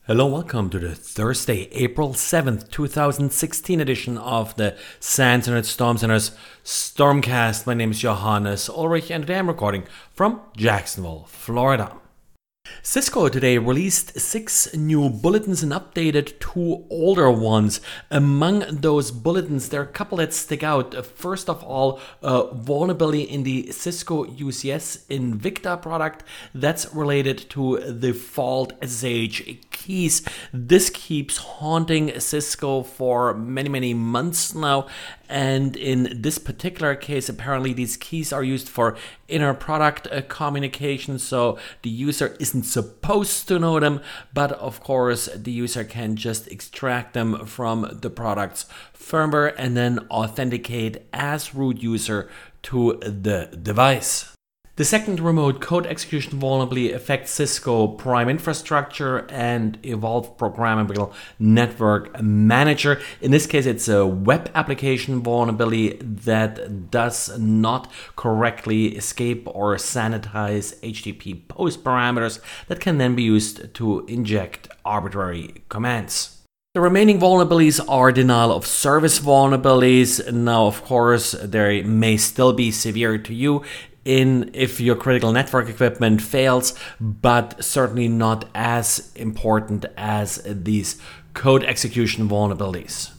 Hello, welcome to the Thursday, April 7th, 2016 edition of the SANS Internet Storm Center's Stormcast. My name is Johannes Ulrich and today I'm recording from Jacksonville, Florida. Cisco today released 6 new bulletins and updated 2 older ones. Among those bulletins, there are a couple that stick out. First of all, a vulnerability in the Cisco UCS Invicta product that's related to the fault SSH keys. This keeps haunting Cisco for many months now. And in this particular case, apparently these keys are used for inner product communication, so the user isn't supposed to know them, but of course the user can just extract them from the product's firmware and then authenticate as root user to the device. The second remote code execution vulnerability affects Cisco Prime Infrastructure and Evolve Programmable Network Manager. In this case, it's a web application vulnerability that does not correctly escape or sanitize HTTP post parameters that can then be used to inject arbitrary commands. The remaining vulnerabilities are denial of service vulnerabilities. Now, of course, they may still be severe to you if your critical network equipment fails, but certainly not as important as these code execution vulnerabilities.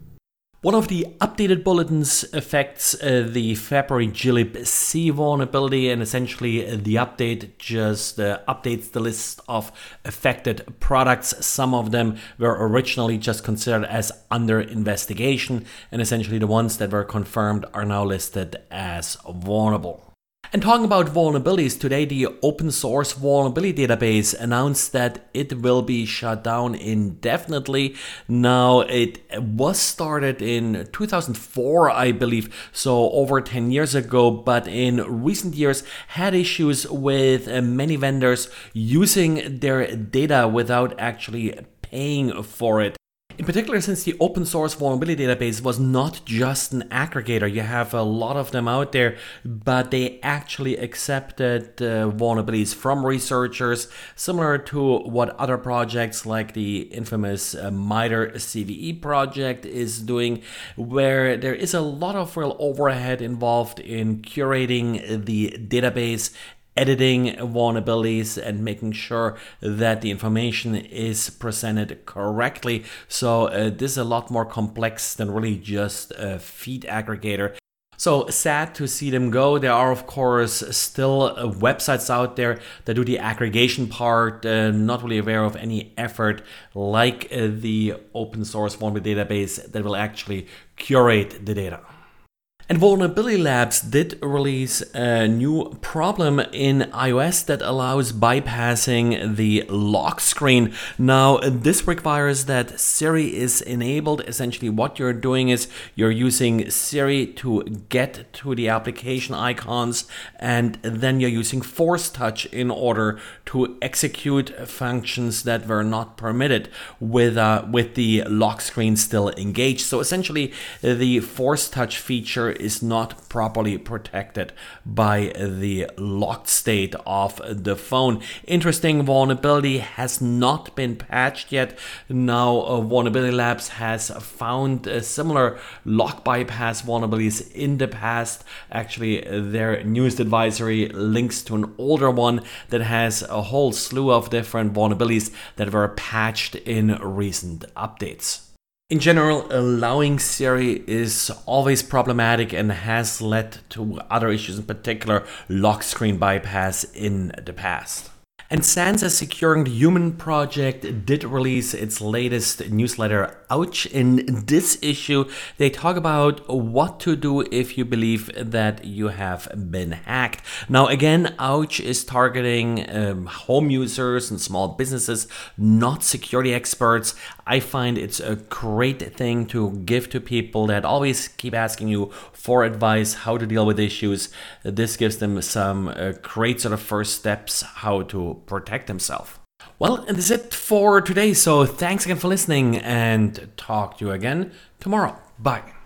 One of the updated bulletins affects the February glibc vulnerability, and essentially the update just updates the list of affected products. Some of them were originally just considered as under investigation, and essentially the ones that were confirmed are now listed as vulnerable. And talking about vulnerabilities, today the open source vulnerability database announced that it will be shut down indefinitely. Now, it was started in 2004, I believe, so over 10 years ago, but in recent years had issues with many vendors using their data without actually paying for it. In particular, since the open source vulnerability database was not just an aggregator, you have a lot of them out there, but they actually accepted vulnerabilities from researchers, similar to what other projects like the infamous MITRE CVE project is doing, where there is a lot of real overhead involved in curating the database, editing vulnerabilities and making sure that the information is presented correctly. So this is a lot more complex than really just a feed aggregator. So sad to see them go. There are, of course, still websites out there that do the aggregation part, not really aware of any effort like the open source vulnerability database that will actually curate the data. And Vulnerability Labs did release a new problem in iOS that allows bypassing the lock screen. Now, this requires that Siri is enabled. Essentially, what you're doing is you're using Siri to get to the application icons, and then you're using Force Touch in order to execute functions that were not permitted with the lock screen still engaged. So essentially, the Force Touch feature is not properly protected by the locked state of the phone. Interesting vulnerability has not been patched yet. Now, Vulnerability Labs has found similar lock bypass vulnerabilities in the past. Actually, their newest advisory links to an older one that has a whole slew of different vulnerabilities that were patched in recent updates. In general, allowing Siri is always problematic and has led to other issues, in particular lock screen bypass in the past. And SANS, a Securing the Human project, did release its latest newsletter, Ouch. In this issue, they talk about what to do if you believe that you have been hacked. Now, again, Ouch is targeting home users and small businesses, not security experts. I find it's a great thing to give to people that always keep asking you for advice how to deal with issues. This gives them some great sort of first steps how to protect themselves. Well, and that's it for today. So thanks again for listening and talk to you again tomorrow. Bye.